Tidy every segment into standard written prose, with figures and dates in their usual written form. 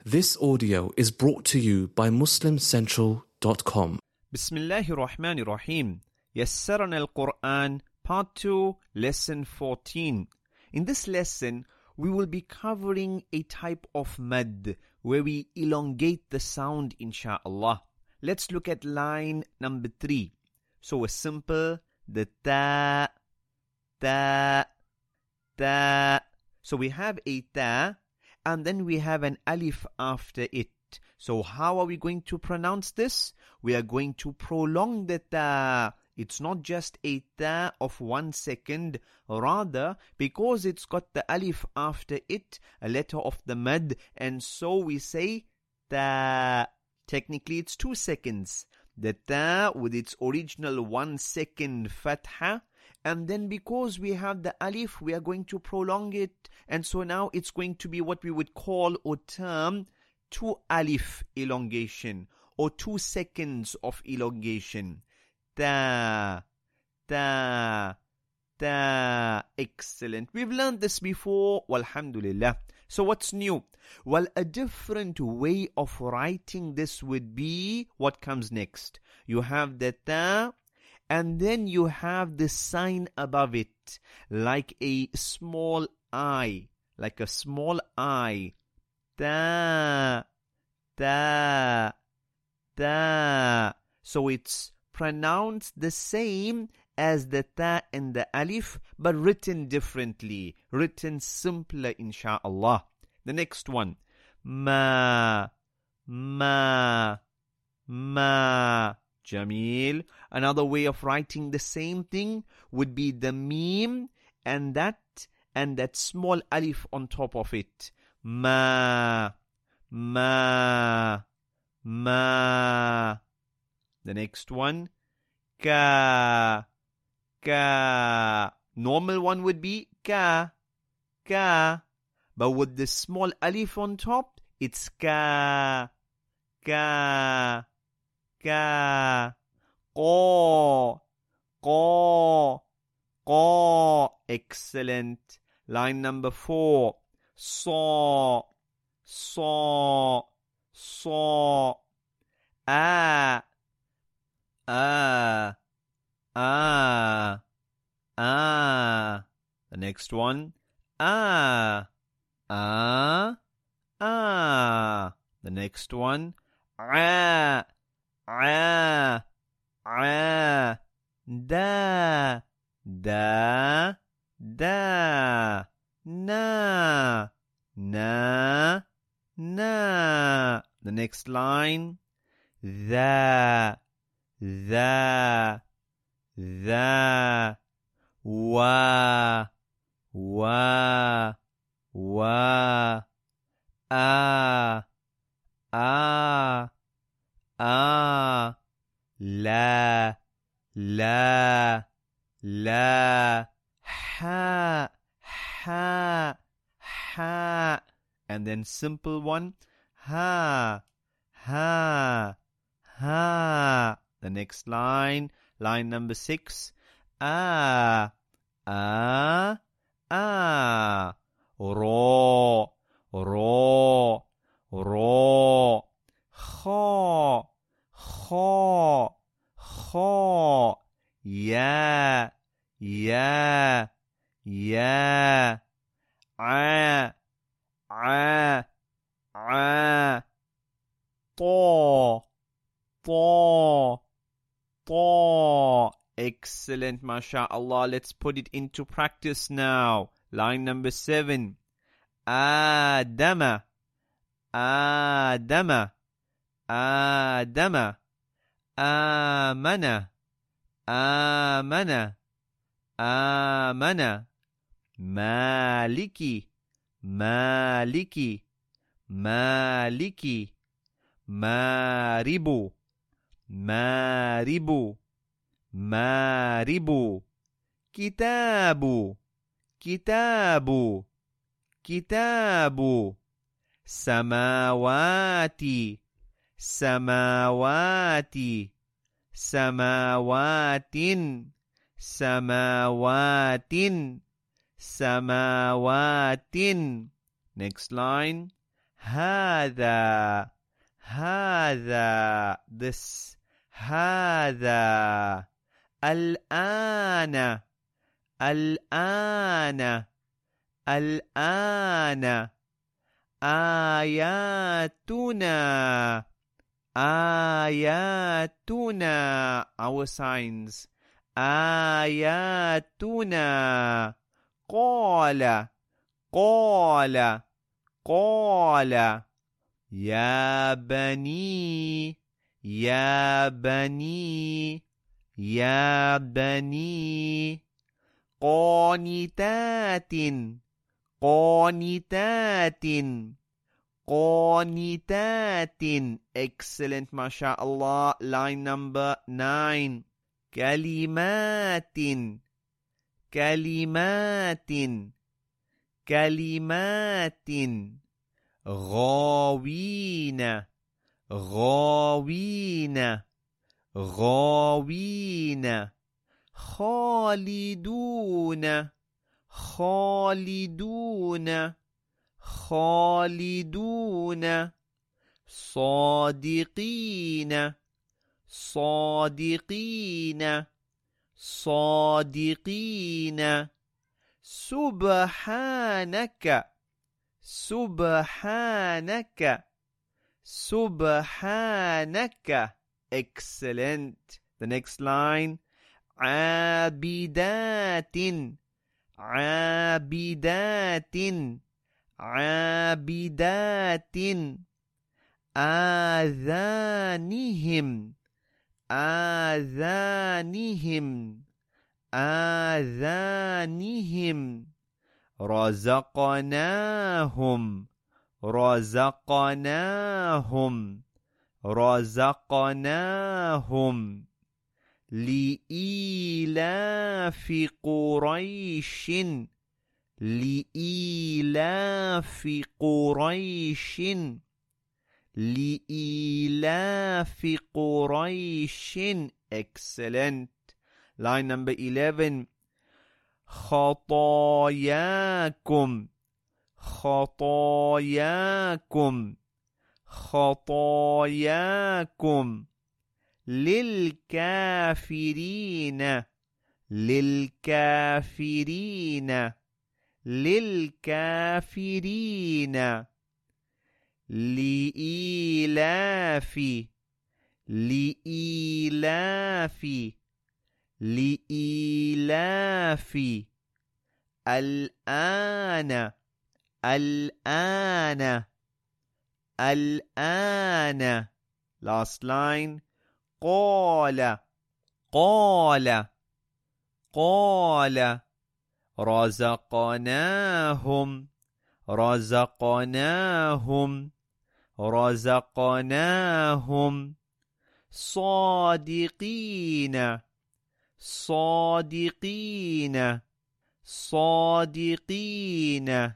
This audio is brought to you by MuslimCentral.com. Bismillahir Rahmanir Rahim. Yassarana al-Quran, Part 2, Lesson 14. In this lesson, we will be covering a type of mad where we elongate the sound, insha'Allah. Let's look at line number 3. So a simple, the ta, ta, ta. So we have a ta, and then we have an alif after it. So how are we going to pronounce this? We are going to prolong the ta. It's not just a ta of 1 second. Rather, because it's got the alif after it, a letter of the mad, and so we say ta. Technically, it's 2 seconds. The ta with its original 1 second fatha. And then because we have the alif, we are going to prolong it. And so now it's going to be what we would call or term 2 alif elongation or 2 seconds of elongation. Ta, ta, ta. Excellent. We've learned this before. Walhamdulillah. So what's new? Well, a different way of writing this would be what comes next. You have the ta, and then you have the sign above it, like a small I, like a small I. Ta, ta, ta. So it's pronounced the same as the ta and the alif, but written differently, written simpler, insha'Allah. The next one, ma, ma, ma. Jameel. Another way of writing the same thing would be the meme and that small alif on top of it. Ma, ma, ma. The next one, ka, ka. Normal one would be ka, ka. But with the small alif on top, it's ka, ka, ka. Qa, qa, qa. Excellent. Line number 4. Sa, sa, sa. A, a, a, a. The next one, a, a, a. The next one, a, a, a. Da, da, da. Na, na, na. The next line, the, the, the. Wa, wa, wa. A, a, a. La, la, la. Ha, ha, ha. And then simple one, ha, ha, ha. The next line, line number 6, a, a, a. Ro, ro, ro. Kha, kha, kha. Ya, ya, ya. A, a, a. Ta, ta, ta. Excellent, mashallah. Let's put it into practice now. Line number 7. Adama, Adama, Adama. Amana, amana, amana. Maliki, maliki, maliki. Maribu, maribu, maribu. Kitabu, kitabu, kitabu. Samawati, samawati, samawatin, samawatin, samawatin. Next line. هذا هذا this هذا الآن الآن الآن آياتنا آياتنا our signs آياتنا قال قال قال يا بني يا بني يا بني قانتات قانتات قانتات excellent mashallah line number 9 كلمات كلمات كلمات غاوين غاوين غاوين خالدون خالدون خالدون صادقين صادقين صادقين سبحانك سبحانك سبحانك excellent the next line عابدات عابدات عابدات آذانهم آذانهم آذانهم رزقناهم رزقناهم رزقناهم لإيلاف قريش لإيلاف قريش لإيلاف قريش excellent line number 11 خطاياكم خطاياكم خطاياكم للكافرين للكافرين للكافرين لإيلاف لإيلاف لإيلاف الآن الآن الآن last line قال قال قال رزقناهم رزقناهم رزقناهم صادقين صادقين صادقين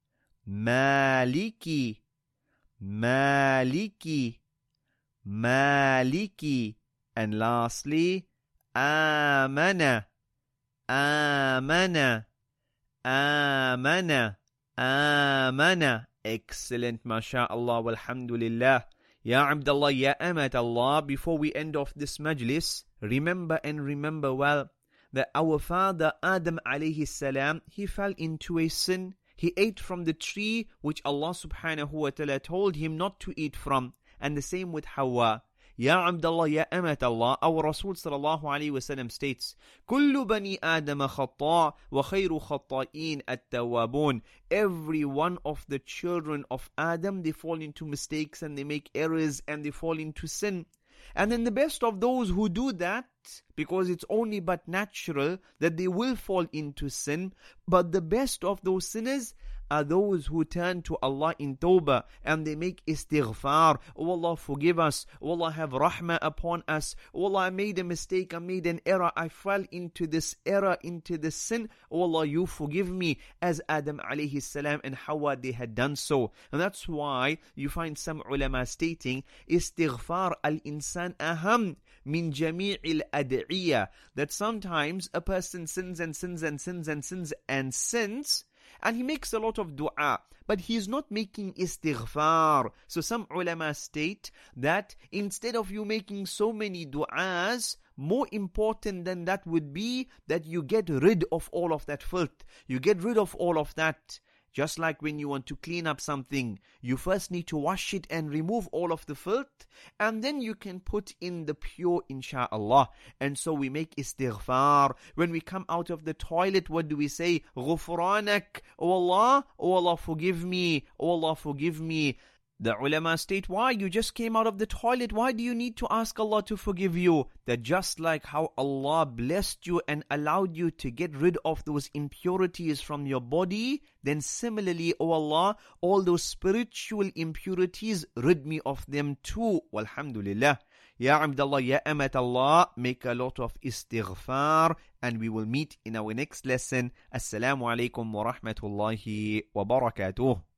مالكي مالكي مالكي and lastly آمن آمن آمن آمن excellent mashallah walhamdulillah Ya Abdullah, Ya Amat Allah, before we end off this majlis, remember and remember well that our father Adam alayhi salam, he fell into a sin. He ate from the tree which Allah subhanahu wa ta'ala told him not to eat from. And the same with Hawa. Ya Abdullah, Ya Amat Allah, our Rasul sallallahu alayhi wa sallam states, كل بني آدم خطاء وخير خطائين التوابون. Every one of the children of Adam, they fall into mistakes and they make errors and they fall into sin. And then the best of those who do that, because it's only but natural that they will fall into sin, but the best of those sinners are those who turn to Allah in tawbah and they make istighfar. Oh Allah, forgive us. Oh Allah, have rahmah upon us. Oh Allah, I made a mistake, I made an error, I fell into this error, into this sin. Oh Allah, you forgive me, as Adam alayhi salam and Hawa, they had done so. And that's why you find some ulama stating, istighfar al-insan aham min jami' al-ad'iyah, that sometimes a person sins and sins and sins and sins and sins, and he makes a lot of dua. but he's not making istighfar. So some ulama state that instead of you making so many du'as, more important than that would be that you get rid of all of that filth. You get rid of all of that. Just like when you want to clean up something, you first need to wash it and remove all of the filth, and then you can put in the pure, insha'Allah. And so we make istighfar. When we come out of the toilet, what do we say? Ghufranak, oh Allah, forgive me, oh Allah, forgive me. The ulama state, why? You just came out of the toilet. Why do you need to ask Allah to forgive you? That just like how Allah blessed you and allowed you to get rid of those impurities from your body, then similarly, O Allah, all those spiritual impurities, rid me of them too. Walhamdulillah. Ya Abdullah, Ya Amat Allah, make a lot of istighfar, and we will meet in our next lesson. Assalamu alaikum wa rahmatullahi wa barakatuh.